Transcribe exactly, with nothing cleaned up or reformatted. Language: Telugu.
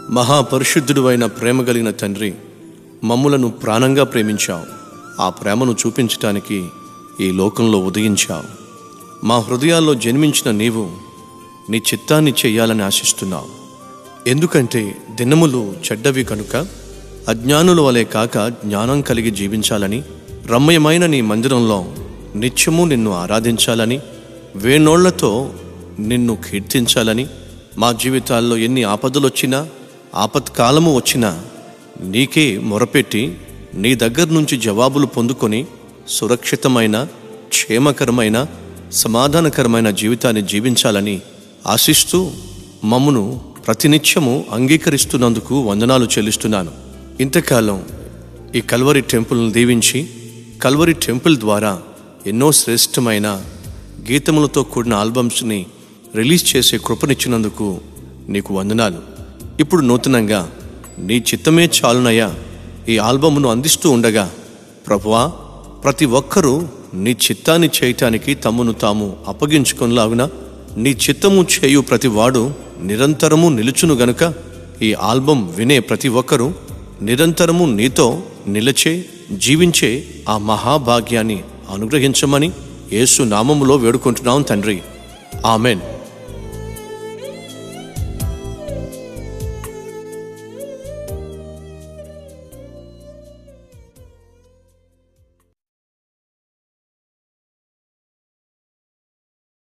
మహాపరిశుద్ధుడు అయిన ప్రేమ కలిగిన తండ్రి, మమ్ములను ప్రాణంగా ప్రేమించావు. ఆ ప్రేమను చూపించటానికి ఈ లోకంలో ఉదయించావు. మా హృదయాల్లో జన్మించిన నీవు నీ చిత్తాన్ని చెయ్యాలని ఆశిస్తున్నావు. ఎందుకంటే దినములు చెడ్డవి కనుక అజ్ఞానుల వలె కాక జ్ఞానం కలిగి జీవించాలని, రమ్యమైన నీ మందిరంలో నిత్యము నిన్ను ఆరాధించాలని, వేణోళ్లతో నిన్ను కీర్తించాలని, మా జీవితాల్లో ఎన్ని ఆపదలొచ్చినా ఆపత్కాలము వచ్చినా నీకే మొరపెట్టి నీ దగ్గర నుంచి జవాబులు పొందుకొని సురక్షితమైన, క్షేమకరమైన, సమాధానకరమైన జీవితాన్ని జీవించాలని ఆశిస్తూ మమ్మును ప్రతినిత్యము అంగీకరిస్తున్నందుకు వందనాలు చెల్లిస్తున్నాను. ఇంతకాలం ఈ కల్వరి టెంపుల్ను దీవించి కల్వరి టెంపుల్ ద్వారా ఎన్నో శ్రేష్టమైన గీతములతో కూడిన ఆల్బమ్స్ని రిలీజ్ చేసే కృపనిచ్చినందుకు నీకు వందనాలు. ఇప్పుడు నూతనంగా నీ చిత్తమే చాలునయ్యా ఈ ఆల్బమ్ను అందిస్తూ ఉండగా, ప్రభువా, ప్రతి ఒక్కరూ నీ చిత్తాన్ని చేయటానికి తమ్మును తాము అప్పగించుకొనిలాగున నీ చిత్తము చేయు ప్రతి వాడు నిరంతరము నిలుచును గనుక ఈ ఆల్బమ్ వినే ప్రతి ఒక్కరూ నిరంతరము నీతో నిలచే జీవించే ఆ మహాభాగ్యాన్ని అనుగ్రహించమని యేసు నామములో వేడుకుంటున్నాం తండ్రి. ఆమెన్.